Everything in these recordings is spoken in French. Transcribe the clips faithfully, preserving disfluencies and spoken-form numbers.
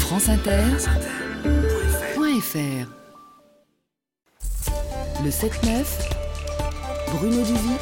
France Inter, point F R. Le sept neuf, Bruno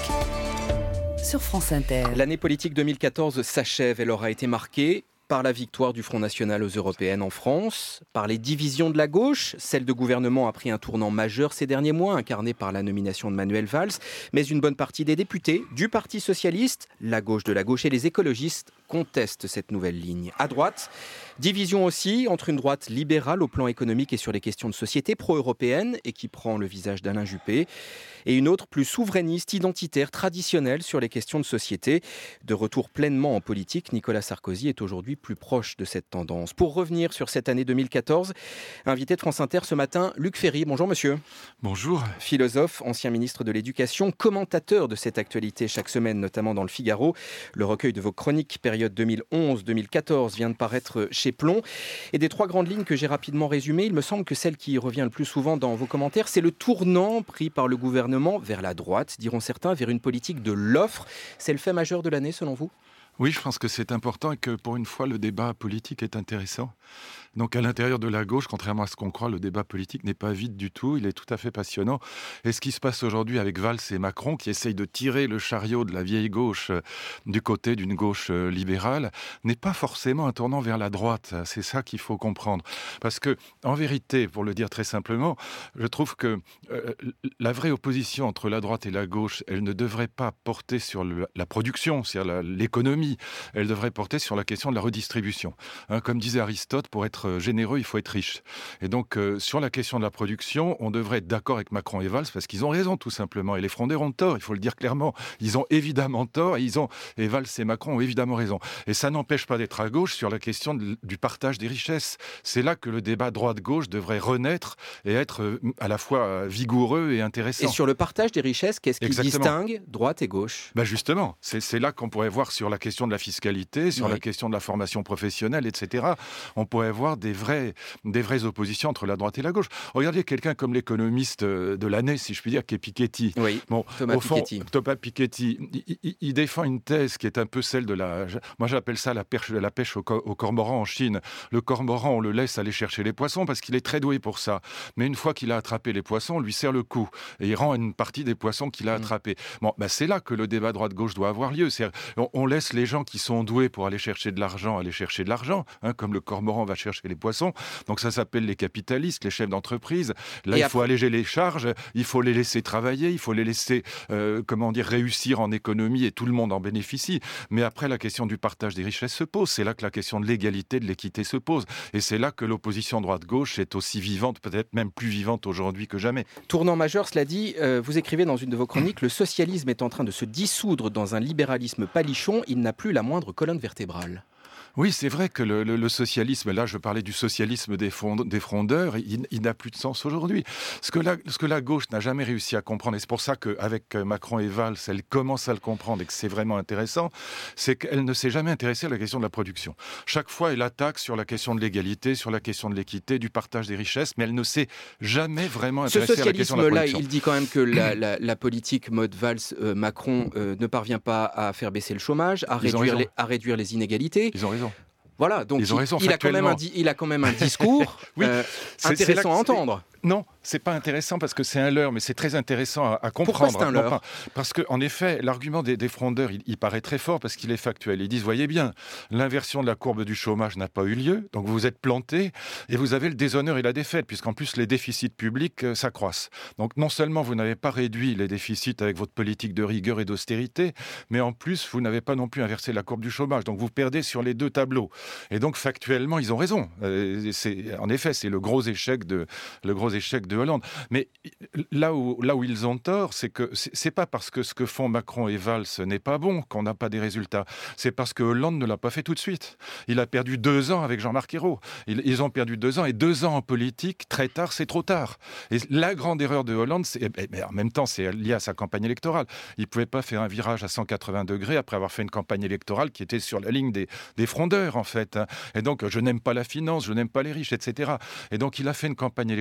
Duvic, sur France Inter. L'année politique deux mille quatorze s'achève. Elle aura été marquée par la victoire du Front National aux européennes en France, par les divisions de la gauche. Celle de gouvernement a pris un tournant majeur ces derniers mois, incarné par la nomination de Manuel Valls. Mais une bonne partie des députés du Parti socialiste, la gauche de la gauche et les écologistes contestent cette nouvelle ligne. À droite, division aussi entre une droite libérale au plan économique et sur les questions de société pro-européenne et qui prend le visage d'Alain Juppé, et une autre plus souverainiste, identitaire, traditionnelle sur les questions de société. De retour pleinement en politique, Nicolas Sarkozy est aujourd'hui plus proche de cette tendance. Pour revenir sur cette année deux mille quatorze, invité de France Inter ce matin, Luc Ferry. Bonjour monsieur. Bonjour. Philosophe, ancien ministre de l'Éducation, commentateur de cette actualité chaque semaine, notamment dans le Figaro. Le recueil de vos chroniques période deux mille onze deux mille quatorze vient de paraître chez Plomb. Et des trois grandes lignes que j'ai rapidement résumées, il me semble que celle qui revient le plus souvent dans vos commentaires, c'est le tournant pris par le gouvernement vers la droite, diront certains, vers une politique de l'offre. C'est le fait majeur de l'année selon vous ? Oui, je pense que c'est important et que pour une fois, le débat politique est intéressant. Donc à l'intérieur de la gauche, contrairement à ce qu'on croit, le débat politique n'est pas vide du tout, il est tout à fait passionnant. Et ce qui se passe aujourd'hui avec Valls et Macron, qui essayent de tirer le chariot de la vieille gauche euh, du côté d'une gauche euh, libérale, n'est pas forcément un tournant vers la droite. C'est ça qu'il faut comprendre. Parce que, en vérité, pour le dire très simplement, je trouve que euh, la vraie opposition entre la droite et la gauche, elle ne devrait pas porter sur le, la production, c'est-à-dire la, l'économie, elle devrait porter sur la question de la redistribution. Hein, comme disait Aristote, pour être généreux, il faut être riche. Et donc, euh, sur la question de la production, on devrait être d'accord avec Macron et Valls parce qu'ils ont raison, tout simplement. Et les frondeurs ont tort, il faut le dire clairement. Ils ont évidemment tort et, ils ont, et Valls et Macron ont évidemment raison. Et ça n'empêche pas d'être à gauche sur la question de, du partage des richesses. C'est là que le débat droite-gauche devrait renaître et être euh, à la fois vigoureux et intéressant. Et sur le partage des richesses, qu'est-ce qui Exactement. distingue droite et gauche ? Ben justement, c'est, c'est là qu'on pourrait voir sur la question de la fiscalité, sur oui. la question de la formation professionnelle, et cetera. On pourrait voir des vraies, des vraies oppositions entre la droite et la gauche. Regardez quelqu'un comme l'économiste de l'année, si je puis dire, qui est Piketty. Oui, bon, Thomas au fond, Piketty. Thomas Piketty, il, il, il défend une thèse qui est un peu celle de la... Moi, j'appelle ça la pêche, la pêche au, au cormoran en Chine. Le cormoran, on le laisse aller chercher les poissons parce qu'il est très doué pour ça. Mais une fois qu'il a attrapé les poissons, on lui serre le cou. Et il rend une partie des poissons qu'il a mmh. attrapés. Bon, ben c'est là que le débat droite-gauche doit avoir lieu. C'est, on, on laisse les gens qui sont doués pour aller chercher de l'argent, aller chercher de l'argent, hein, comme le cormoran va chercher les poissons. Donc ça s'appelle les capitalistes, les chefs d'entreprise. Là, et il après... faut alléger les charges, il faut les laisser travailler, il faut les laisser, euh, comment dire, réussir en économie et tout le monde en bénéficie. Mais après, la question du partage des richesses se pose. C'est là que la question de l'égalité, de l'équité se pose. Et c'est là que l'opposition droite-gauche est aussi vivante, peut-être même plus vivante aujourd'hui que jamais. Tournant majeur, cela dit, euh, vous écrivez dans une de vos chroniques, le socialisme est en train de se dissoudre dans un libéralisme palichon, il n'a plus la moindre colonne vertébrale. Oui, c'est vrai que le, le, le socialisme, là je parlais du socialisme des, fond, des frondeurs, il, il n'a plus de sens aujourd'hui. Ce que, la, ce que la gauche n'a jamais réussi à comprendre, et c'est pour ça qu'avec Macron et Valls, elle commence à le comprendre et que c'est vraiment intéressant, c'est qu'elle ne s'est jamais intéressée à la question de la production. Chaque fois, elle attaque sur la question de l'égalité, sur la question de l'équité, du partage des richesses, mais elle ne s'est jamais vraiment intéressée à la question de la production. Ce socialisme-là, il dit quand même que la, la, la politique mode Valls-Macron euh, ne parvient pas à faire baisser le chômage, à, réduire les, à réduire les inégalités. Ils ont raison. Voilà, donc Ils ont raison, il, il, a quand même un, il a quand même un discours oui, euh, c'est, intéressant c'est à entendre. Non, c'est pas intéressant parce que c'est un leurre, mais c'est très intéressant à, à comprendre. Pourquoi c'est un leurre ? Parce qu'en effet, l'argument des, des frondeurs, il, il paraît très fort parce qu'il est factuel. Ils disent, voyez bien, l'inversion de la courbe du chômage n'a pas eu lieu, donc vous êtes plantés et vous avez le déshonneur et la défaite, puisqu'en plus les déficits publics euh, s'accroissent. Donc non seulement vous n'avez pas réduit les déficits avec votre politique de rigueur et d'austérité, mais en plus vous n'avez pas non plus inversé la courbe du chômage. Donc vous perdez sur les deux tableaux. Et donc factuellement, ils ont raison. Euh, c'est, en effet, c'est le gros échec de, le gros échec de Hollande. Mais là où, là où ils ont tort, c'est que c'est, c'est pas parce que ce que font Macron et Valls n'est pas bon qu'on n'a pas des résultats. C'est parce que Hollande ne l'a pas fait tout de suite. Il a perdu deux ans avec Jean-Marc Ayrault. Ils, ils ont perdu deux ans et deux ans en politique, très tard, c'est trop tard. Et la grande erreur de Hollande, c'est, mais en même temps, c'est lié à sa campagne électorale. Il pouvait pas faire un virage à cent quatre-vingts degrés après avoir fait une campagne électorale qui était sur la ligne des, des frondeurs, en fait. Et donc, je n'aime pas la finance, je n'aime pas les riches, et cetera. Et donc, il a fait une campagne électorale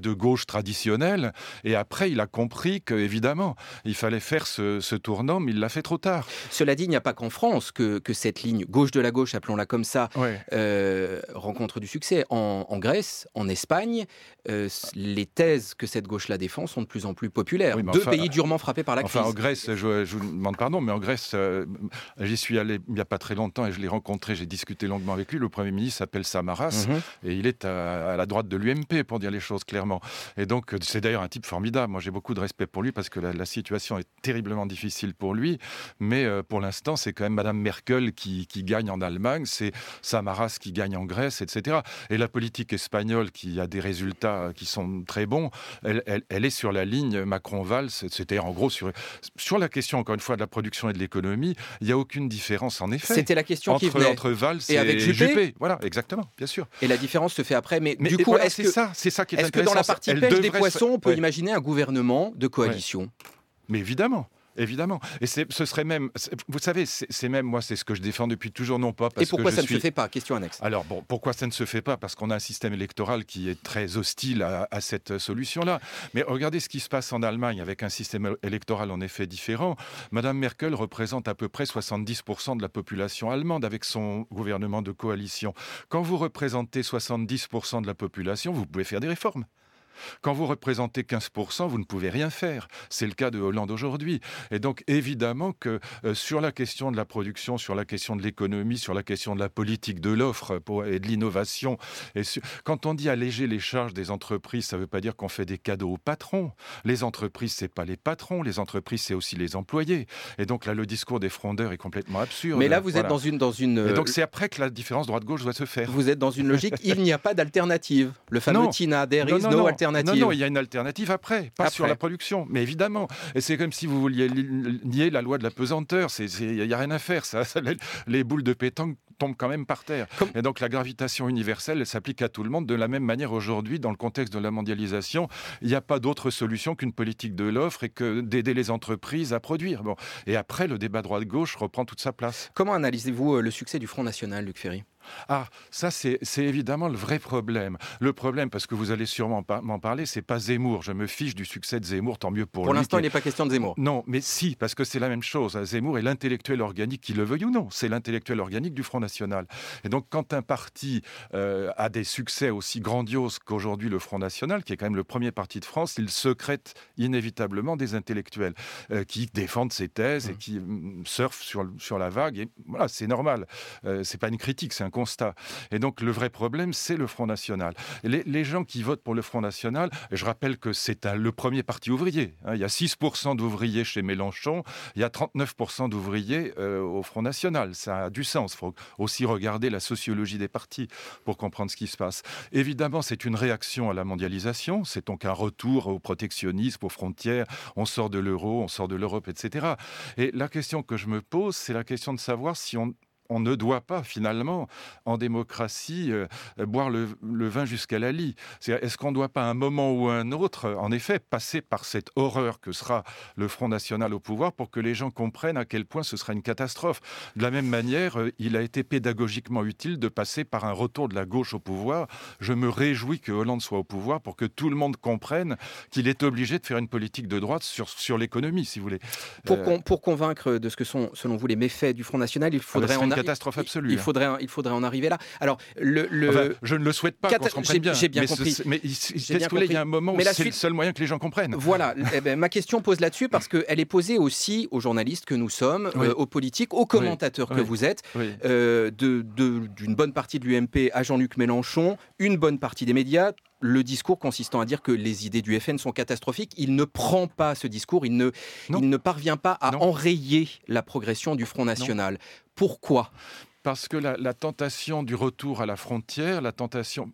de gauche traditionnelle. Et après, il a compris qu'évidemment, il fallait faire ce, ce tournant, mais il l'a fait trop tard. Cela dit, il n'y a pas qu'en France que, que cette ligne gauche de la gauche, appelons-la comme ça, Ouais. euh, rencontre du succès. En, en Grèce, en Espagne, euh, les thèses que cette gauche-là défend sont de plus en plus populaires. Oui, mais Deux enfin, pays durement frappés par la Enfin, crise. en Grèce, je, je vous demande pardon, mais en Grèce, euh, j'y suis allé il n'y a pas très longtemps et je l'ai rencontré, j'ai discuté longuement avec lui. Le Premier ministre s'appelle Samaras Mhm. et il est à, à la droite de l'U M P, pour dire les choses clairement. Et donc, c'est d'ailleurs un type formidable. Moi, j'ai beaucoup de respect pour lui parce que la, la situation est terriblement difficile pour lui. Mais euh, pour l'instant, c'est quand même Madame Merkel qui, qui gagne en Allemagne, c'est Samaras qui gagne en Grèce, et cetera. Et la politique espagnole, qui a des résultats qui sont très bons, elle, elle, elle est sur la ligne Macron-Valls. C'était en gros sur, sur la question, encore une fois, de la production et de l'économie, il n'y a aucune différence en effet. C'était la question entre, qui venait. entre Valls et, Et avec Juppé. Juppé. Voilà, exactement, bien sûr. Et la différence se fait après. Mais, Mais du coup, voilà, est-ce c'est que, ça, c'est ça qui est, est-ce que intéressant. dans la partie Elle pêche des devrait poissons, se- on peut ouais. imaginer un gouvernement de coalition? Mais évidemment. Évidemment. Et c'est, ce serait même, c'est- vous savez, c'est, c'est même, moi, c'est ce que je défends depuis toujours, non pas parce Et pourquoi que je ça suis... ne se fait pas? Question annexe. Alors bon, pourquoi ça ne se fait pas? Parce qu'on a un système électoral qui est très hostile à, à cette solution-là. Mais regardez ce qui se passe en Allemagne avec un système électoral en effet différent. Madame Merkel représente à peu près soixante-dix pour cent de la population allemande avec son gouvernement de coalition. Quand vous représentez soixante-dix pour cent de la population, vous pouvez faire des réformes. Quand vous représentez quinze pour cent, vous ne pouvez rien faire. C'est le cas de Hollande aujourd'hui. Et donc, évidemment que euh, sur la question de la production, sur la question de l'économie, sur la question de la politique de l'offre pour, et de l'innovation, et sur... quand on dit alléger les charges des entreprises, ça ne veut pas dire qu'on fait des cadeaux aux patrons. Les entreprises, ce n'est pas les patrons. Les entreprises, c'est aussi les employés. Et donc là, le discours des frondeurs est complètement absurde. Mais là, vous Voilà. êtes dans une... Dans une Et donc, c'est après que la différence droite-gauche doit se faire. Vous êtes dans une logique, il n'y a pas d'alternative. Le fameux Non. Tina, there Non, is non, no non. alternative. Non, non, il y a une alternative après, pas Après. sur la production, mais évidemment. Et c'est comme si vous vouliez li- nier la loi de la pesanteur. Il n'y a rien à faire. Ça, ça, les, les boules de pétanque tombent quand même par terre. Comme... Et donc la gravitation universelle, elle s'applique à tout le monde de la même manière aujourd'hui, dans le contexte de la mondialisation. Il n'y a pas d'autre solution qu'une politique de l'offre et que d'aider les entreprises à produire. Bon. Et après, le débat droite-gauche reprend toute sa place. Comment analysez-vous le succès du Front National, Luc Ferry ? Ah, ça c'est, c'est évidemment le vrai problème. Le problème, parce que vous allez sûrement pa- m'en parler, c'est pas Zemmour. Je me fiche du succès de Zemmour, tant mieux pour, pour lui. Pour l'instant, qui... il n'est pas question de Zemmour. Non, mais si, parce que c'est la même chose. Zemmour est l'intellectuel organique, qu'il le veuille ou non. C'est l'intellectuel organique du Front National. Et donc, quand un parti euh, a des succès aussi grandioses qu'aujourd'hui le Front National, qui est quand même le premier parti de France, il secrète inévitablement des intellectuels euh, qui défendent ses thèses mmh. et qui mm, surfent sur, sur la vague. Et voilà, c'est normal. Euh, c'est pas une critique, c'est un constat. Et donc, le vrai problème, c'est le Front National. Les, les gens qui votent pour le Front National, je rappelle que c'est un, le premier parti ouvrier. Hein, il y a six pour cent d'ouvriers chez Mélenchon, il y a trente-neuf pour cent d'ouvriers euh, au Front National. Ça a du sens. Il faut aussi regarder la sociologie des partis pour comprendre ce qui se passe. Évidemment, c'est une réaction à la mondialisation. C'est donc un retour au protectionnisme, aux frontières. On sort de l'euro, on sort de l'Europe, et cetera. Et la question que je me pose, c'est la question de savoir si on... On ne doit pas, finalement, en démocratie, euh, boire le, le vin jusqu'à la lie. C'est-à-dire, est-ce qu'on ne doit pas, à un moment ou à un autre, en effet, passer par cette horreur que sera le Front National au pouvoir pour que les gens comprennent à quel point ce sera une catastrophe. De la même manière, euh, il a été pédagogiquement utile de passer par un retour de la gauche au pouvoir. Je me réjouis que Hollande soit au pouvoir pour que tout le monde comprenne qu'il est obligé de faire une politique de droite sur, sur l'économie, si vous voulez. Pour, Euh... con, pour convaincre de ce que sont, selon vous, les méfaits du Front National, il faudrait... Ah ben, en catastrophe absolue. Il faudrait, il faudrait en arriver là. Alors, le, le... Enfin, je ne le souhaite pas, Cata... qu'on se comprenne bien. J'ai bien mais compris. Ce, mais qu'est-ce que il y a un moment où c'est suite... le seul moyen que les gens comprennent. Voilà. Eh ben, ma question pose là-dessus parce qu'elle est posée aussi aux journalistes que nous sommes, oui. euh, aux politiques, aux commentateurs oui. que oui. vous êtes, oui. euh, de, de, d'une bonne partie de l'U M P à Jean-Luc Mélenchon, une bonne partie des médias. Le discours consistant à dire que les idées du F N sont catastrophiques, il ne prend pas ce discours, il ne, il ne parvient pas à non. enrayer la progression du Front National. Non. Pourquoi ? Parce que la, la tentation du retour à la frontière, la tentation...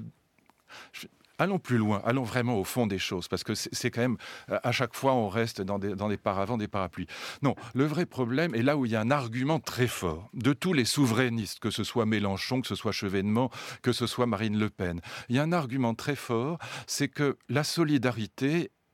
Je... Allons plus loin, allons vraiment au fond des choses, parce que c'est, c'est quand même, à chaque fois, on reste dans des, dans des paravents, des parapluies. Non, le vrai problème est là où il y a un argument très fort de tous les souverainistes, que ce soit Mélenchon, que ce soit Chevènement, que ce soit Marine Le Pen. Il y a un argument très fort, c'est que la solidarité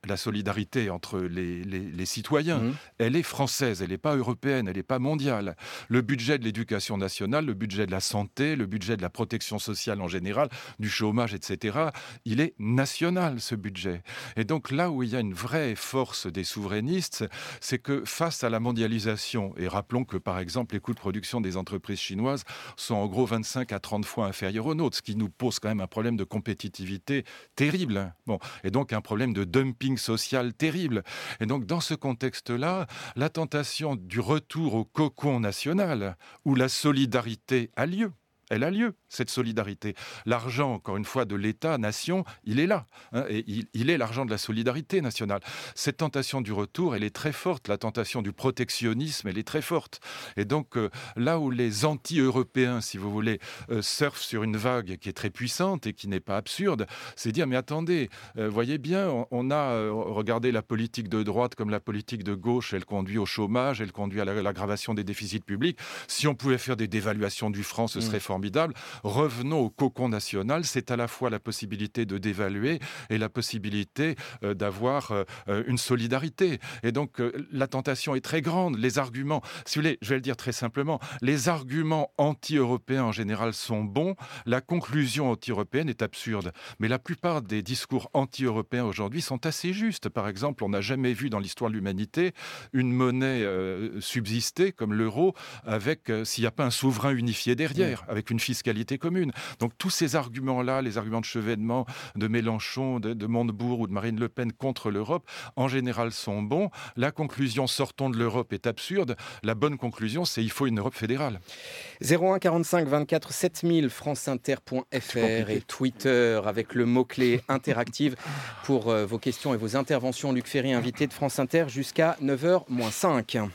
la solidarité entre les, les, les citoyens, mmh. elle est française, elle n'est pas européenne, elle n'est pas mondiale. Le budget de l'éducation nationale, le budget de la santé, le budget de la protection sociale en général, du chômage, et cetera, il est national, ce budget. Et donc là où il y a une vraie force des souverainistes, c'est que face à la mondialisation, et rappelons que par exemple les coûts de production des entreprises chinoises sont en gros vingt-cinq à trente fois inférieurs aux nôtres, ce qui nous pose quand même un problème de compétitivité terrible. Bon, et donc un problème de dumping social terrible. Et donc dans ce contexte-là, la tentation du retour au cocon national, où la solidarité a lieu, elle a lieu, cette solidarité. L'argent, encore une fois, de l'État, nation, il est là. Hein, et il, il est l'argent de la solidarité nationale. Cette tentation du retour, elle est très forte. La tentation du protectionnisme, elle est très forte. Et donc, euh, là où les anti-européens, si vous voulez, euh, surfent sur une vague qui est très puissante et qui n'est pas absurde, c'est dire, mais attendez, euh, voyez bien, on, on a euh, regardé la politique de droite comme la politique de gauche, elle conduit au chômage, elle conduit à l'aggravation des déficits publics. Si on pouvait faire des dévaluations du franc, ce serait mmh. formidable. Revenons au cocon national, c'est à la fois la possibilité de dévaluer et la possibilité euh, d'avoir euh, une solidarité. Et donc euh, la tentation est très grande. Les arguments, si vous voulez, je vais le dire très simplement, les arguments anti-européens en général sont bons, la conclusion anti-européenne est absurde. Mais la plupart des discours anti-européens aujourd'hui sont assez justes. Par exemple, on n'a jamais vu dans l'histoire de l'humanité une monnaie euh, subsister comme l'euro avec, euh, s'il n'y a pas un souverain unifié derrière, avec une fiscalité commune. Donc tous ces arguments-là, les arguments de Chevènement, de Mélenchon, de, de Montebourg ou de Marine Le Pen contre l'Europe, en général sont bons. La conclusion sortons de l'Europe est absurde. La bonne conclusion, c'est il faut une Europe fédérale. zéro un quarante-cinq vingt-quatre sept mille franceinter point f r et Twitter avec le mot-clé interactive pour euh, vos questions et vos interventions. Luc Ferry, invité de France Inter jusqu'à neuf heures moins cinq.